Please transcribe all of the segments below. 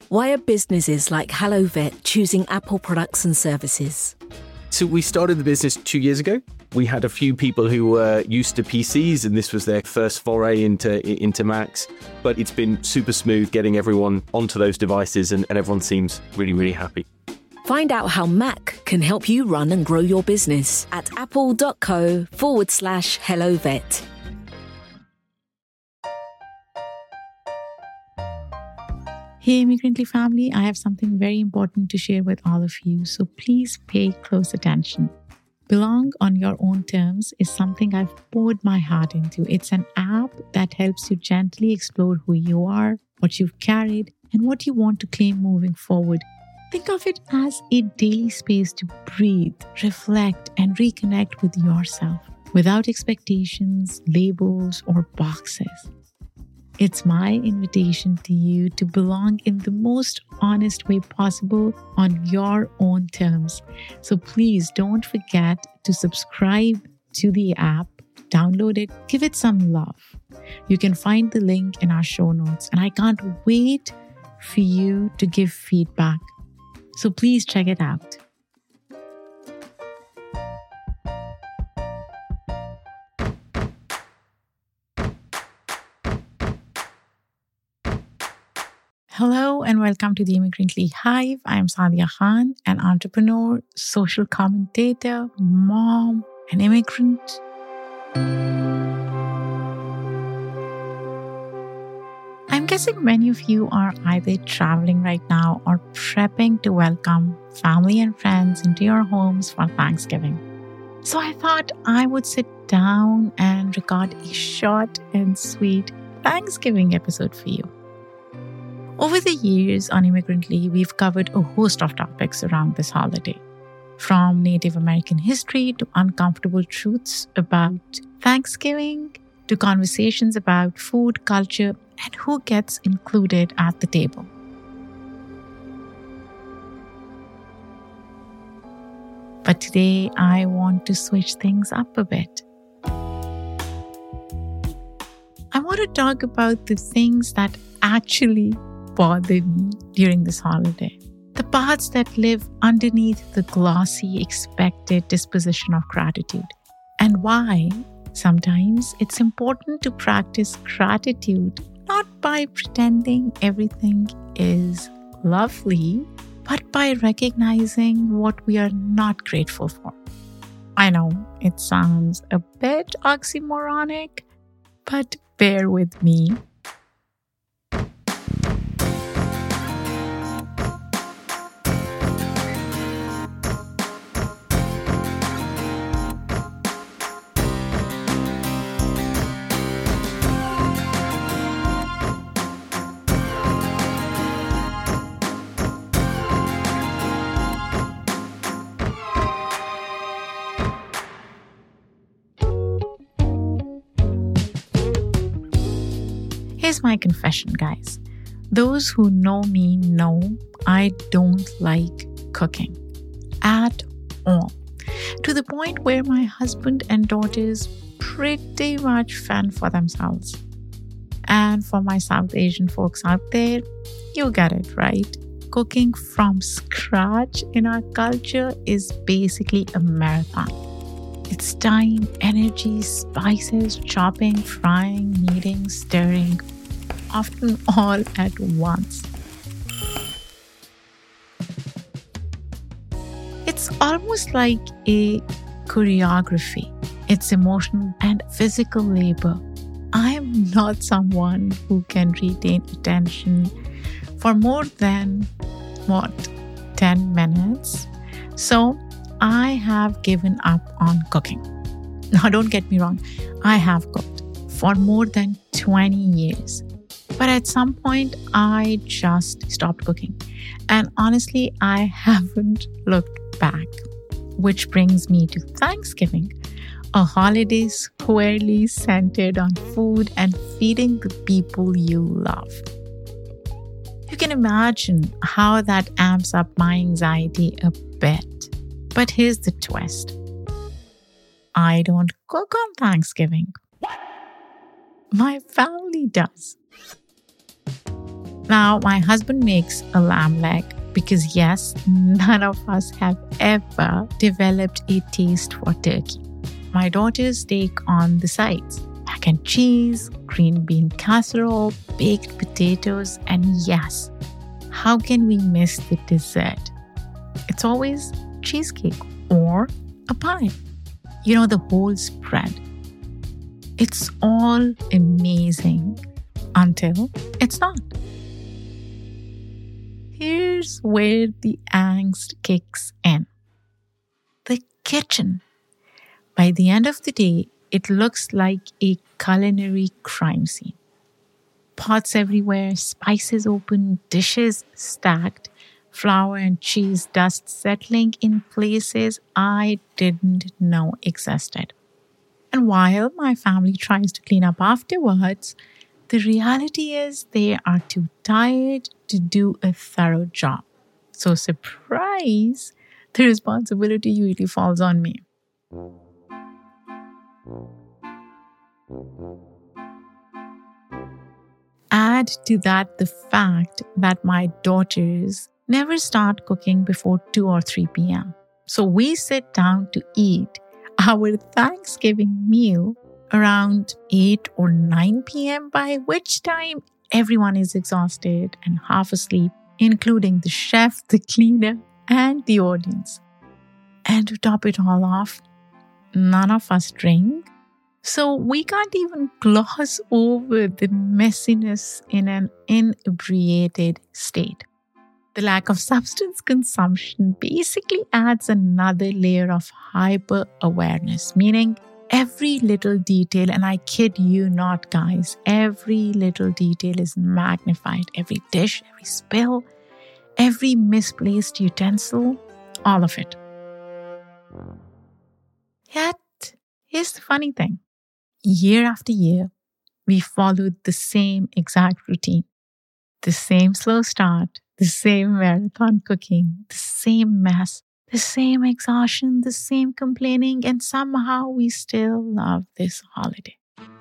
Why are businesses like HelloVet choosing Apple products and services? So we started the business 2 years ago. We had a few people who were used to PCs and this was their first foray into Macs. But it's been super smooth getting everyone onto those devices and everyone seems really, really happy. Find out how Mac can help you run and grow your business at apple.co/HelloVet. Hey Immigrantly family, I have something very important to share with all of you, so please pay close attention. Belong on Your Own Terms is something I've poured my heart into. It's an app that helps you gently explore who you are, what you've carried, and what you want to claim moving forward. Think of it as a daily space to breathe, reflect, and reconnect with yourself without expectations, labels, or boxes. It's my invitation to you to belong in the most honest way possible on your own terms. So please don't forget to subscribe to the app, download it, give it some love. You can find the link in our show notes, and I can't wait for you to give feedback. So please check it out. Hello and welcome to the Immigrantly Hive. I am Sadia Khan, an entrepreneur, social commentator, mom, an immigrant. I'm guessing many of you are either traveling right now or prepping to welcome family and friends into your homes for Thanksgiving. So I thought I would sit down and record a short and sweet Thanksgiving episode for you. Over the years on Immigrantly, we've covered a host of topics around this holiday, from Native American history to uncomfortable truths about Thanksgiving to conversations about food, culture, and who gets included at the table. But today, I want to switch things up a bit. I want to talk about the things that actually bother me during this holiday. The parts that live underneath the glossy, expected disposition of gratitude. And why sometimes it's important to practice gratitude not by pretending everything is lovely, but by recognizing what we are not grateful for. I know it sounds a bit oxymoronic, but bear with me. Here's my confession, guys. Those who know me know I don't like cooking at all. To the point where my husband and daughters pretty much fend for themselves. And for my South Asian folks out there, you get it, right? Cooking from scratch in our culture is basically a marathon. It's time, energy, spices, chopping, frying, kneading, stirring, often all at once. It's almost like a choreography. It's emotional and physical labor. I'm not someone who can retain attention for more than, 10 minutes? So I have given up on cooking. Now, don't get me wrong. I have cooked for more than 20 years. But at some point, I just stopped cooking. And honestly, I haven't looked back. Which brings me to Thanksgiving, a holiday squarely centered on food and feeding the people you love. You can imagine how that amps up my anxiety a bit. But here's the twist. I don't cook on Thanksgiving. My family does. Now, my husband makes a lamb leg because, yes, none of us have ever developed a taste for turkey. My daughters take on the sides: mac and cheese, green bean casserole, baked potatoes, and yes, how can we miss the dessert? It's always cheesecake or a pie. The whole spread. It's all amazing until it's not. Here's where the angst kicks in. The kitchen. By the end of the day, it looks like a culinary crime scene. Pots everywhere, spices open, dishes stacked, flour and cheese dust settling in places I didn't know existed. And while my family tries to clean up afterwards, the reality is they are too tired to do a thorough job. So surprise, the responsibility usually falls on me. Add to that the fact that my daughters never start cooking before 2 or 3 p.m. So we sit down to eat our Thanksgiving meal around 8 or 9 p.m., by which time everyone is exhausted and half asleep, including the chef, the cleaner, and the audience. And to top it all off, none of us drink. So we can't even gloss over the messiness in an inebriated state. The lack of substance consumption basically adds another layer of hyper-awareness, meaning every little detail, and I kid you not, guys, every little detail is magnified. Every dish, every spill, every misplaced utensil, all of it. Yet, here's the funny thing. Year after year, we followed the same exact routine. The same slow start, the same marathon cooking, the same mess, the same exhaustion, the same complaining, and somehow we still love this holiday.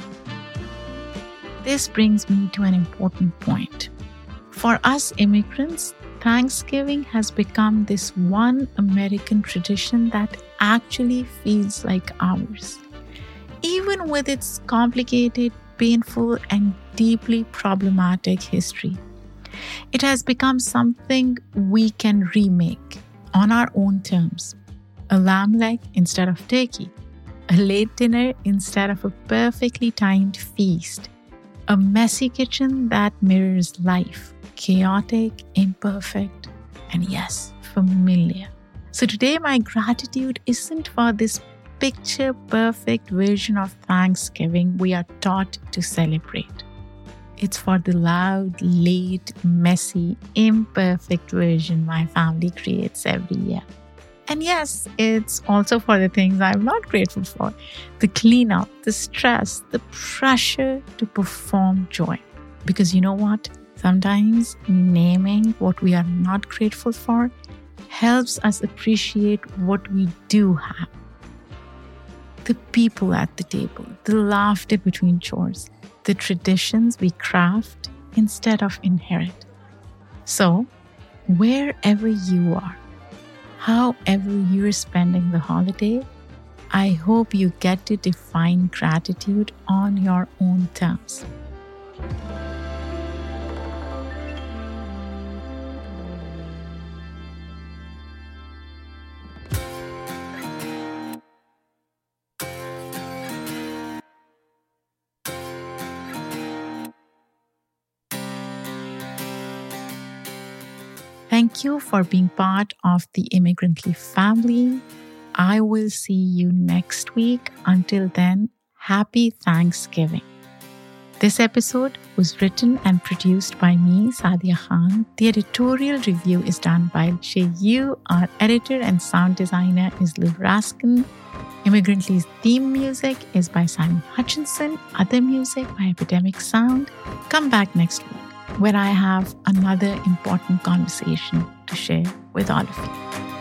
This brings me to an important point. For us immigrants, Thanksgiving has become this one American tradition that actually feels like ours. Even with its complicated, painful, and deeply problematic history, it has become something we can remake on our own terms. A lamb leg instead of turkey, a late dinner instead of a perfectly timed feast, a messy kitchen that mirrors life, chaotic, imperfect, and yes, familiar. So today my gratitude isn't for this picture-perfect version of Thanksgiving we are taught to celebrate. It's for the loud, late, messy, imperfect version my family creates every year. And yes, it's also for the things I'm not grateful for. The cleanup, the stress, the pressure to perform joy. Because you know what? Sometimes naming what we are not grateful for helps us appreciate what we do have. The people at the table, the laughter between chores, the traditions we craft instead of inherit. So, wherever you are, however you're spending the holiday, I hope you get to define gratitude on your own terms. Thank you for being part of the Immigrantly family. I will see you next week. Until then, happy Thanksgiving. This episode was written and produced by me, Sadia Khan. The editorial review is done by Shayu. Our editor and sound designer is Lou Raskin. Immigrantly's theme music is by Simon Hutchinson. Other music by Epidemic Sound. Come back next week, where I have another important conversation to share with all of you.